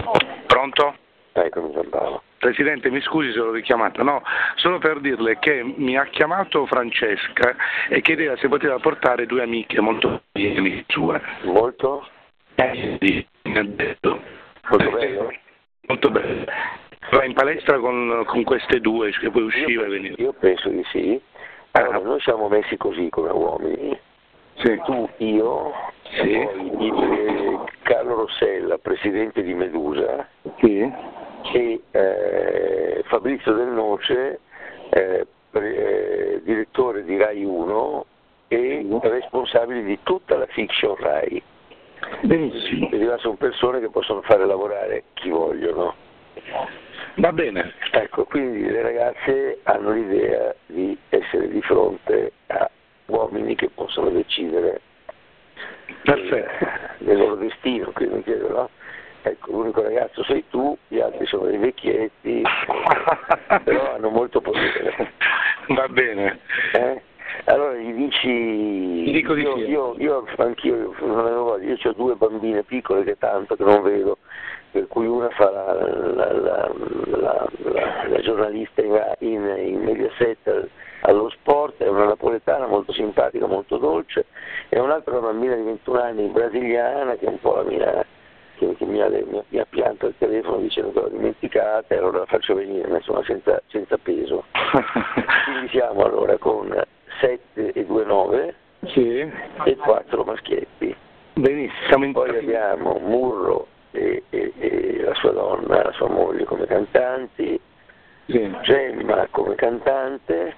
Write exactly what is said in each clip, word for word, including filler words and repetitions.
Pronto? Eccomi, Giampaolo. Presidente, mi scusi se l'ho richiamata, no, solo per dirle che mi ha chiamato Francesca e chiedeva se poteva portare due amiche molto bene sue. Molto? Eh, sì, mi ha detto. Molto bello? Molto bello. Va in palestra con, con queste due, che poi usciva io, e veniva. Io penso di sì. Allora, noi siamo messi così come uomini. Sì. Tu, io, Sì. e poi il, eh, Carlo Rossella, presidente di Medusa, Sì. e eh, Fabrizio Del Noce, eh, pre, eh, direttore di Rai uno e responsabile di tutta la fiction Rai. Benissimo. Quindi sono persone che possono fare lavorare chi vogliono. Va bene. Ecco, quindi le ragazze hanno l'idea di essere di fronte a uomini che possono decidere del, del loro destino, quindi chiedo, no? Ecco, l'unico ragazzo sei tu, gli altri sono dei vecchietti, però hanno molto potere. Va bene. Eh? Allora gli dici, Gli dico di io, sì. io, io anch'io non avevo voglia, io ho due bambine piccole che tanto che non vedo, per cui una fa la, la, la, la, la, la giornalista in, in Mediaset allo sport, è una napoletana molto simpatica, molto dolce, e un'altra una bambina di ventuno anni brasiliana che è un po' la mia, che, che mi, ha, mi, mi ha pianto il telefono dicendo che l'ho dimenticata e allora la faccio venire, insomma, senza, senza peso. Quindi siamo allora con sette e due nove, sì, e quattro maschietti. Benissimo. Poi abbiamo Murro e, e, e la sua donna, la sua moglie come cantanti, sì. Gemma come cantante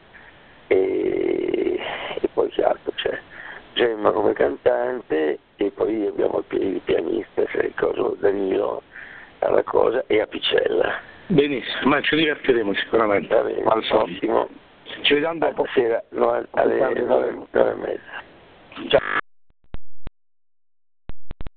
e, e poi che altro c'è? Gemma come cantante e poi abbiamo il pianista, cioè il coso Danilo alla cosa, e Apicella. Benissimo, ma ci divertiremo sicuramente. Va bene, ottimo. Ci vediamo dopo. Stasera no, alle nove e mezza. Ciao.